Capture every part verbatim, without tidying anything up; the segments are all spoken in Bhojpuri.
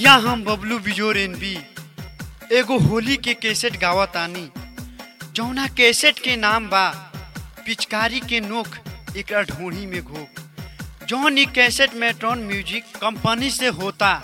भैया हम बबलू बिजोर एनबी एगो होली के कैसेट गावतानी जौना कैसेट के नाम बा पिचकारी के नोक एकरा ढोढ़ी में घोक। जौन ई कैसेट मेट्रॉन म्यूजिक कंपनी से होता।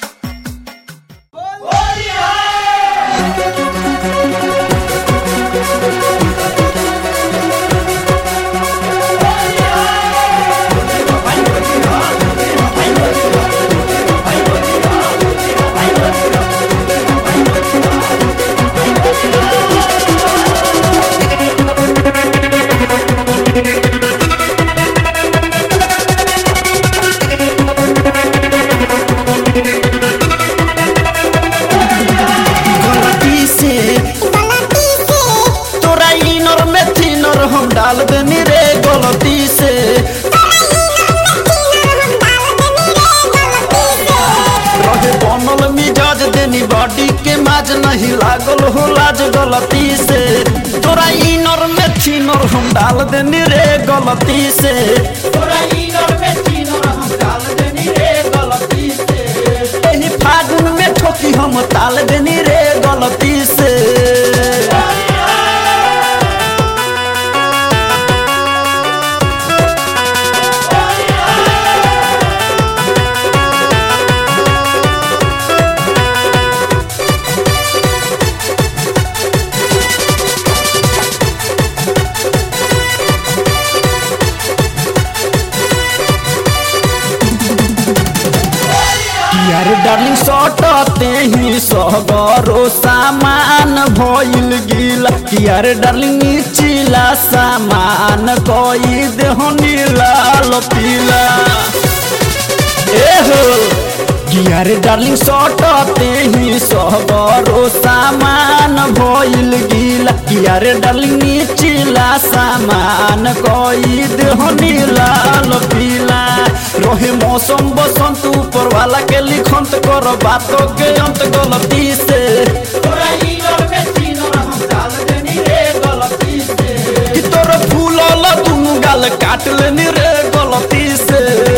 हम डाल देनी रे गलती से रहे बनल मिजाज देनी बॉडी के माज नहीं लागल हो लाज गलती से तोरा इनर में थीनर हम डाल देनी रे गलती से तोरा इनर में थीनर हम डाल देनी रे गलती से एही फागुन में ठोकी हम ताल देनी रे गलती से। यार डार्लिंग सटते ही सहगरो सामान भइल गिला यार डार्लिंग नीचिला सामान कोई देहनी लाल पीला ए हो यार डार्लिंग सटते ही सहगरो सामान भइल गिला यार डार्लिंग नीचिला सामान कोई देहनी लाल पीला रहे मौसम बसंत ऊपर वाला के लिखंत कर बातों के अंत गलती से तोरा इनर में थीनर हम डाल देनी रे गलती से कि तोरा फूलल दुनु गाल काट लेनी रे गलती से।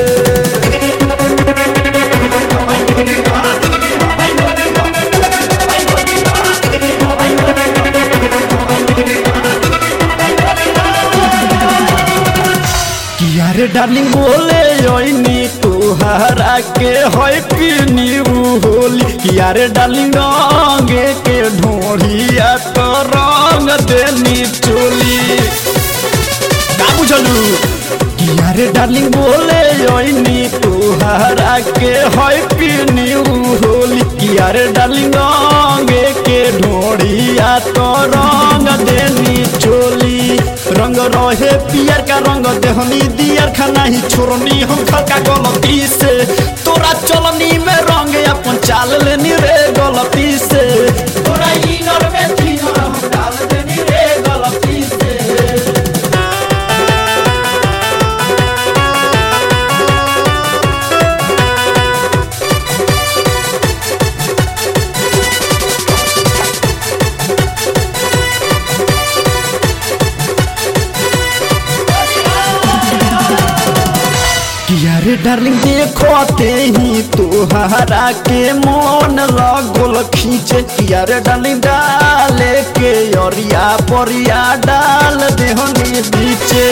यारे डार्लिंग बोले ओइनी तुहरा के होय पीनी होली यारे डार्लिंग रंगे के ढोढ़िया तो रंग देनी चोली का बुझलू यारे डार्लिंग बोले ओइनी तुहरा के होय पीनी होली यारे डार्लिंग रंगे के ढोढ़िया तो रंग देनी चोली रंग रहे पियर का रंग देहनी दियर खाना ही छोड़नी हम खलका गलती से तोरा चलनी में रंग अपन चाल लेनी रे गलती से तोरा इनर में थीनर हम डाल देनी रे गलती से। यारे डार्लिंग देखते ही तुहरा के मन लगल खींचे यारे डार्लिंग डाले के अरिया परिया डाल देहनी बीचे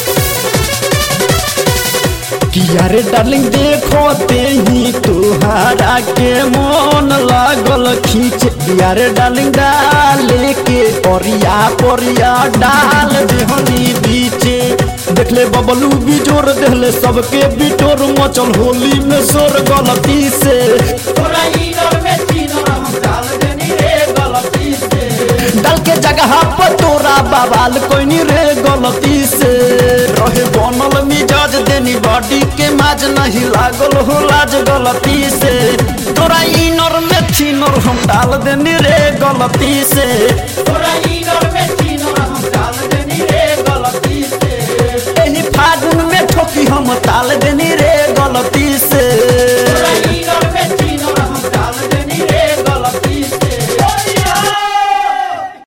यारे डार्लिंग देखते ही तुहरा के मन लागल खींचे यारे डार्लिंग डाले के अरिया परिया डाल देहनी बीचे देखले बबलू बिजोर देहले सबके बिटोर मचल होली में सोर गलती से तोरा इनर में थीनर हम डाल देनी रे गलती से डाल के जगह पर तोरा बवाल कोई नहीं रे गलती से रहे बनल मिजाज देनी बॉडी के माज नहीं लागल हो लाज गलती से तोरा इनर में थीनर हम डाल देनी रे गलती से तोरा